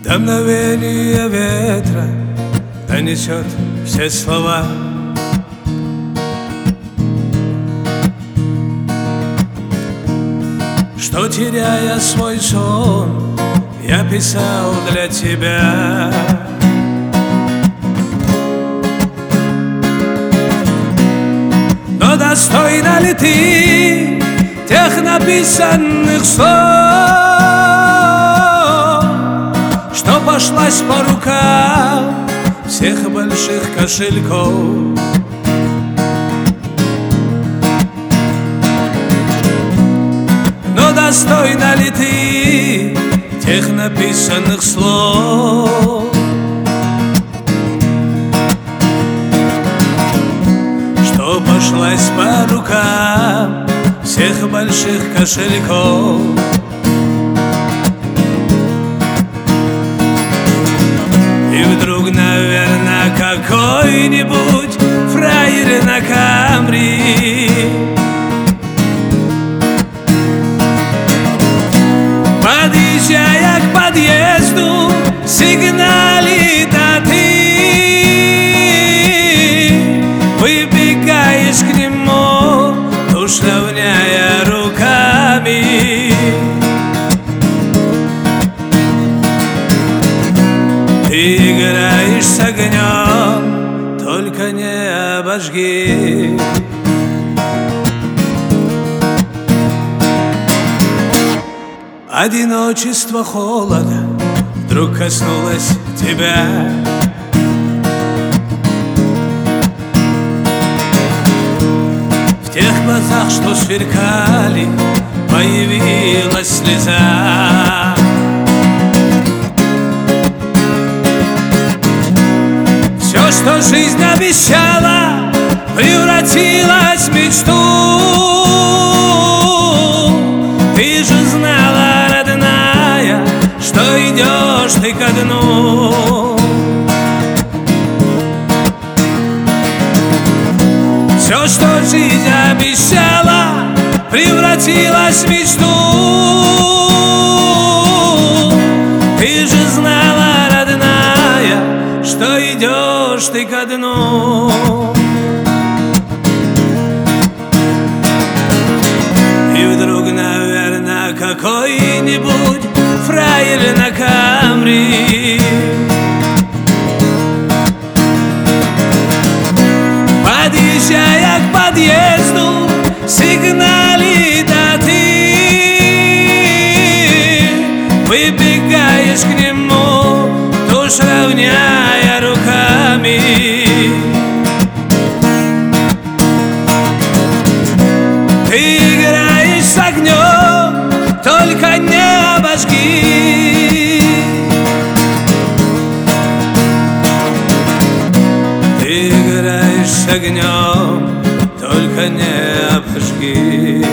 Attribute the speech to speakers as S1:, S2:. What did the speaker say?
S1: До мгновения ветра донесет все слова. Что, теряя свой сон, я писал для тебя. Но достойна ли ты тех написанных слов, что пошлась по рукам всех больших кошельков? Но достойна ли ты тех написанных слов, что пошлась по рукам всех больших кошельков? И вдруг, наверное, какой-нибудь фраер на Камри подъезжая к подъезду, сигналит, а ты выбегаешь к нему, тушь равняя руками. Ты играешь с огнем, только не обожги. Одиночество холода вдруг коснулось тебя. В тех глазах, что сверкали, появилась слеза. Все, что жизнь обещала, превратилось в мечту. Ты же знала, родная, что идешь ты ко дну. Все, что жизнь обещала, превратилось в мечту. Ты же знала, родная, что идешь ты ко дну. И вдруг, наверное, какой-нибудь фраер на Камри подъезжая к подъезду, сигналит, а ты выбегаешь к нему, тушь равняя руками. Ты играешь с огнем, только не обожги. Ты играешь с огнем, только не обожги.